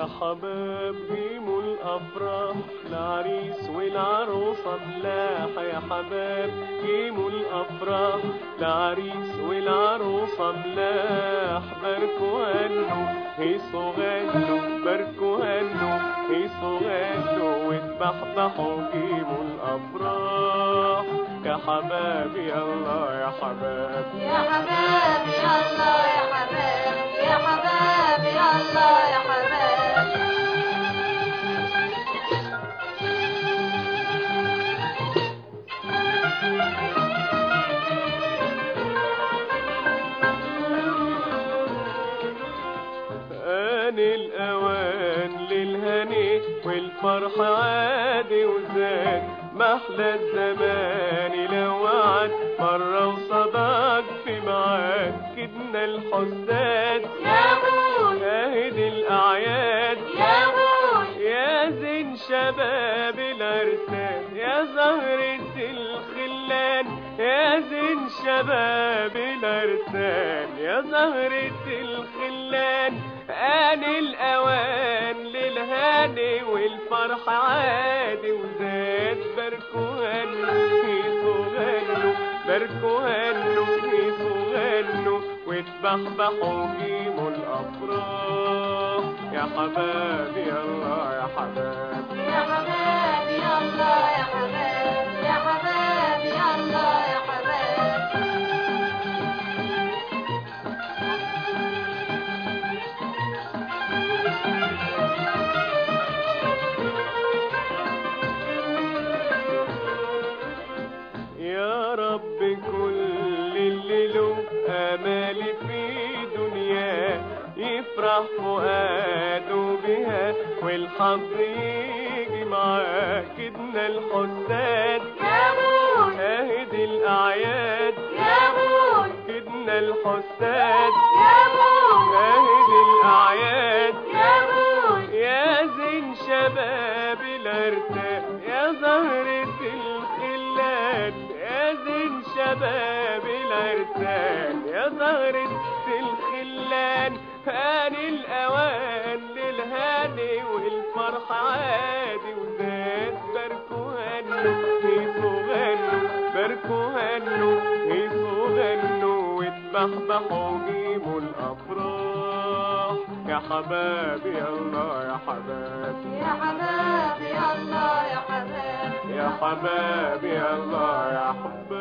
يا حباب جيموا الافراح، العريس والعروسه ملاح. يا حباب جيموا الافراح، العريس والعروسه ملاح. باركوا هنوا هيصوا غنوا، باركوا هنوا هيصوا غنوا، واتبحبحوا جيموا الافراح. يا حباب يلا يا حباب، يا حباب يلا يا حباب، يا حباب يلا يا حباب. آن الأوان للهني والفرح عادي وزاد، محلى الزمان لو وعد مرة وصدق في معاد. كدنا الحساد يا بوي شاهد الأعياد، يا بوي يا زين شباب العرسان، يا زهرة الخلان، يا زين شباب العرسان، يا زهرة الخلان. آن الأوان للهاني والفرح عادي وزاد. باركوا هنوا هيصوا غنوا، باركوا هنوا هيصوا غنوا، واتبحبحوا جيموا الأفراح. يا حباب يلا يا حباب، يا حباب يلا يا حباب، يا حباب يلا يا حباب. يا رب كل اللي له امال في دنياه يفرح فؤاده بها والحظ يجي معاه. كدنا الحساد يا بوي شاهد الاعياد، يا بوي كدنا الحساد يا بوي شاهد الاعياد، يا بوي يا زين شباب الارتاح، يا زهرة الخلان، يا زين شباب الارتاح، يا زهرة الخلان. هان الاوان للهاني والفرح عادي وزاد. باركوا هنوا هيصوا غنوا، باركوا هنوا هيصوا غنوا، واتبحبحوا جيموا الافراح. يا حباب يلا يا حباب، يا حباب يلا يا حباب، يا حباب يلا يا حباب.